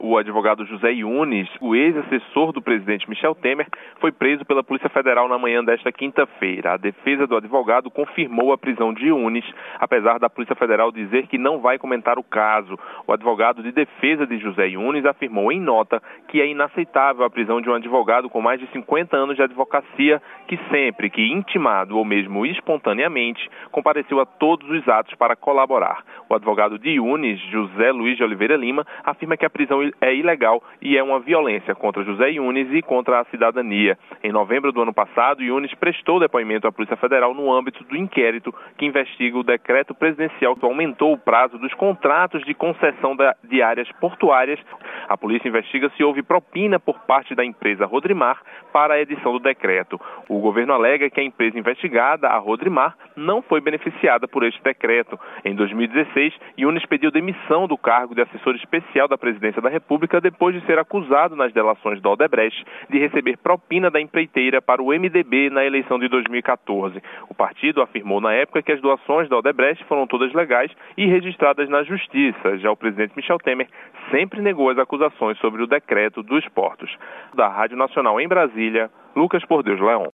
O advogado José Yunes, o ex-assessor do presidente Michel Temer, foi preso pela Polícia Federal na manhã desta quinta-feira. A defesa do advogado confirmou a prisão de Yunes, apesar da Polícia Federal dizer que não vai comentar o caso. O advogado de defesa de José Yunes afirmou em nota que é inaceitável a prisão de um advogado com mais de 50 anos de advocacia que sempre que intimado ou mesmo espontaneamente compareceu a todos os atos para colaborar. O advogado de Yunes, José Luiz de Oliveira Lima, afirma que a prisão é ilegal e é uma violência contra José Yunes e contra a cidadania. Em novembro do ano passado, Yunes prestou depoimento à Polícia Federal no âmbito do inquérito que investiga o decreto presidencial que aumentou o prazo dos contratos de concessão de áreas portuárias. A polícia investiga se houve propina por parte da empresa Rodrimar para a edição do decreto. O governo alega que a empresa investigada, a Rodrimar, não foi beneficiada por este decreto. Em 2016, Yunes pediu demissão do cargo de assessor especial da Presidência da República depois de ser acusado nas delações da Odebrecht de receber propina da empreiteira para o MDB na eleição de 2014. O partido afirmou na época que as doações da Odebrecht foram todas legais e registradas na Justiça. Já o presidente Michel Temer sempre negou as acusações sobre o decreto dos portos. Da Rádio Nacional em Brasília, Lucas Por Deus Leão.